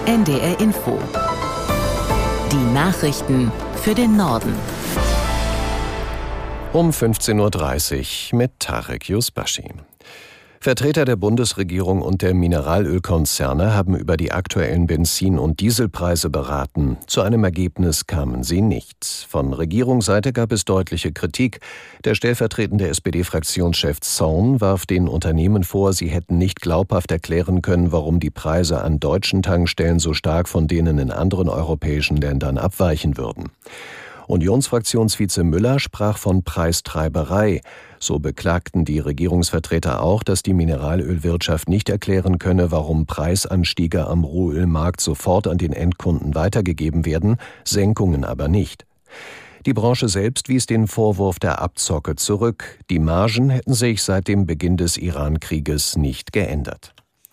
NDR Info. Die Nachrichten für den Norden. Um 15.30 Uhr mit Tarek Yusbashi. Vertreter der Bundesregierung und der Mineralölkonzerne haben über die aktuellen Benzin- und Dieselpreise beraten. Zu einem Ergebnis kamen sie nicht. Von Regierungsseite gab es deutliche Kritik. Der stellvertretende SPD-Fraktionschef Zorn warf den Unternehmen vor, sie hätten nicht glaubhaft erklären können, warum die Preise an deutschen Tankstellen so stark von denen in anderen europäischen Ländern abweichen würden. Unionsfraktionsvize Müller sprach von Preistreiberei. So beklagten die Regierungsvertreter auch, dass die Mineralölwirtschaft nicht erklären könne, warum Preisanstiege am Rohölmarkt sofort an den Endkunden weitergegeben werden, Senkungen aber nicht. Die Branche selbst wies den Vorwurf der Abzocke zurück. Die Margen hätten sich seit dem Beginn des Iran-Krieges nicht geändert.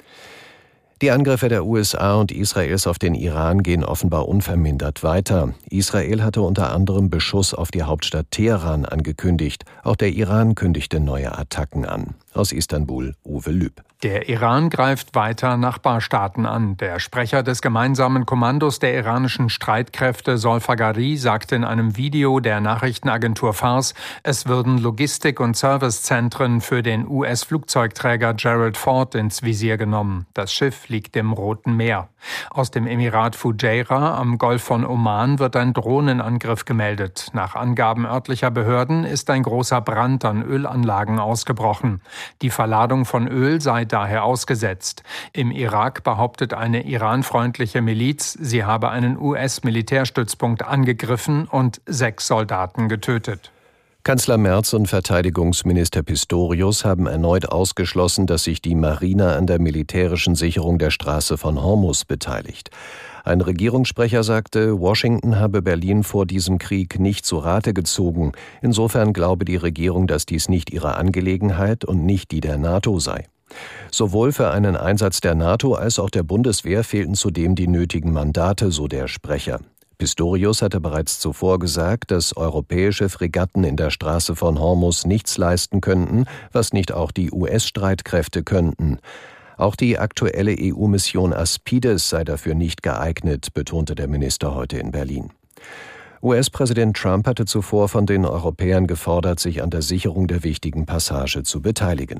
Die Angriffe der USA und Israels auf den Iran gehen offenbar unvermindert weiter. Israel hatte unter anderem Beschuss auf die Hauptstadt Teheran angekündigt. Auch der Iran kündigte neue Attacken an. Aus Istanbul, Uwe Lüb. Der Iran greift weiter Nachbarstaaten an. Der Sprecher des gemeinsamen Kommandos der iranischen Streitkräfte, Solfagari, sagte in einem Video der Nachrichtenagentur Fars, es würden Logistik- und Servicezentren für den US-Flugzeugträger Gerald Ford ins Visier genommen. Das Schiff liegt im Roten Meer. Aus dem Emirat Fujairah am Golf von Oman wird ein Drohnenangriff gemeldet. Nach Angaben örtlicher Behörden ist ein großer Brand an Ölanlagen ausgebrochen. Die Verladung von Öl sei daher ausgesetzt. Im Irak behauptet eine iranfreundliche Miliz, sie habe einen US-Militärstützpunkt angegriffen und 6 Soldaten getötet. Kanzler Merz und Verteidigungsminister Pistorius haben erneut ausgeschlossen, dass sich die Marine an der militärischen Sicherung der Straße von Hormuz beteiligt. Ein Regierungssprecher sagte, Washington habe Berlin vor diesem Krieg nicht zu Rate gezogen. Insofern glaube die Regierung, dass dies nicht ihre Angelegenheit und nicht die der NATO sei. Sowohl für einen Einsatz der NATO als auch der Bundeswehr fehlten zudem die nötigen Mandate, so der Sprecher. Pistorius hatte bereits zuvor gesagt, dass europäische Fregatten in der Straße von Hormuz nichts leisten könnten, was nicht auch die US-Streitkräfte könnten. Auch die aktuelle EU-Mission Aspides sei dafür nicht geeignet, betonte der Minister heute in Berlin. US-Präsident Trump hatte zuvor von den Europäern gefordert, sich an der Sicherung der wichtigen Passage zu beteiligen.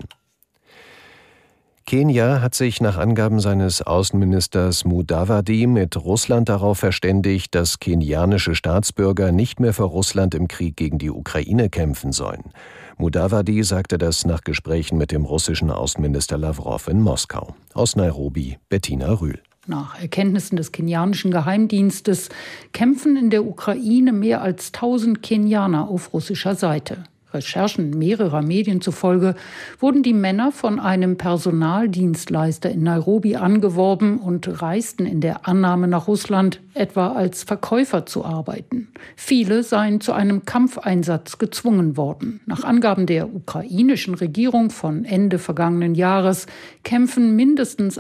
Kenia hat sich nach Angaben seines Außenministers Mudavadi mit Russland darauf verständigt, dass kenianische Staatsbürger nicht mehr für Russland im Krieg gegen die Ukraine kämpfen sollen. Mudavadi sagte das nach Gesprächen mit dem russischen Außenminister Lawrow in Moskau. Aus Nairobi, Bettina Rühl. Nach Erkenntnissen des kenianischen Geheimdienstes kämpfen in der Ukraine mehr als 1000 Kenianer auf russischer Seite. Recherchen mehrerer Medien zufolge wurden die Männer von einem Personaldienstleister in Nairobi angeworben und reisten in der Annahme nach Russland, etwa als Verkäufer zu arbeiten. Viele seien zu einem Kampfeinsatz gezwungen worden. Nach Angaben der ukrainischen Regierung von Ende vergangenen Jahres kämpfen mindestens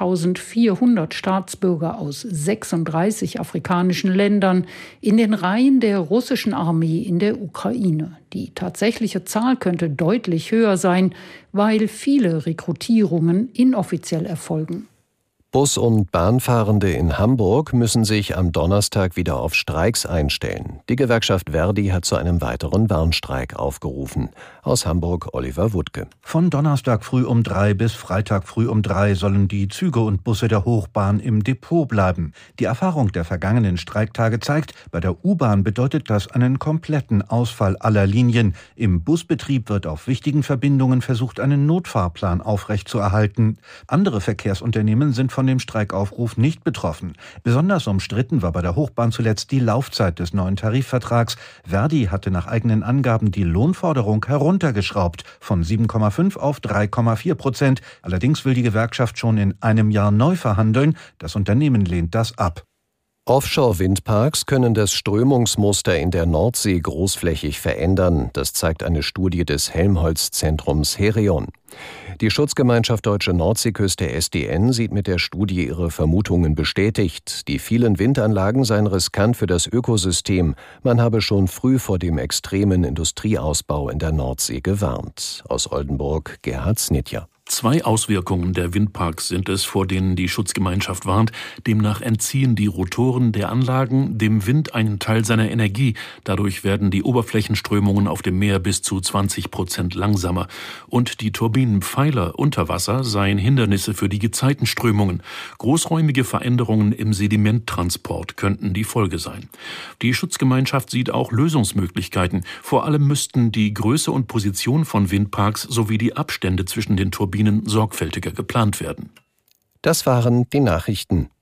1400 Staatsbürger aus 36 afrikanischen Ländern in den Reihen der russischen Armee in der Ukraine. Die tatsächliche Zahl könnte deutlich höher sein, weil viele Rekrutierungen inoffiziell erfolgen. Bus- und Bahnfahrende in Hamburg müssen sich am Donnerstag wieder auf Streiks einstellen. Die Gewerkschaft Verdi hat zu einem weiteren Warnstreik aufgerufen. Aus Hamburg Oliver Wuttke. Von Donnerstag früh um 3 bis Freitag früh um 3 sollen die Züge und Busse der Hochbahn im Depot bleiben. Die Erfahrung der vergangenen Streiktage zeigt, bei der U-Bahn bedeutet das einen kompletten Ausfall aller Linien. Im Busbetrieb wird auf wichtigen Verbindungen versucht, einen Notfahrplan aufrechtzuerhalten. Andere Verkehrsunternehmen sind von dem Streikaufruf nicht betroffen. Besonders umstritten war bei der Hochbahn zuletzt die Laufzeit des neuen Tarifvertrags. Verdi hatte nach eigenen Angaben die Lohnforderung heruntergeschraubt von 7,5 auf 3,4%. Allerdings will die Gewerkschaft schon in einem Jahr neu verhandeln. Das Unternehmen lehnt das ab. Offshore-Windparks können das Strömungsmuster in der Nordsee großflächig verändern. Das zeigt eine Studie des Helmholtz-Zentrums Herion. Die Schutzgemeinschaft Deutsche Nordseeküste SDN sieht mit der Studie ihre Vermutungen bestätigt. Die vielen Windanlagen seien riskant für das Ökosystem. Man habe schon früh vor dem extremen Industrieausbau in der Nordsee gewarnt. Aus Oldenburg Gerhard Snitja. 2 Auswirkungen der Windparks sind es, vor denen die Schutzgemeinschaft warnt. Demnach entziehen die Rotoren der Anlagen dem Wind einen Teil seiner Energie. Dadurch werden die Oberflächenströmungen auf dem Meer bis zu 20% langsamer. Und die Turbinenpfeiler unter Wasser seien Hindernisse für die Gezeitenströmungen. Großräumige Veränderungen im Sedimenttransport könnten die Folge sein. Die Schutzgemeinschaft sieht auch Lösungsmöglichkeiten. Vor allem müssten die Größe und Position von Windparks sowie die Abstände zwischen den Turbinen sorgfältiger geplant werden. Das waren die Nachrichten.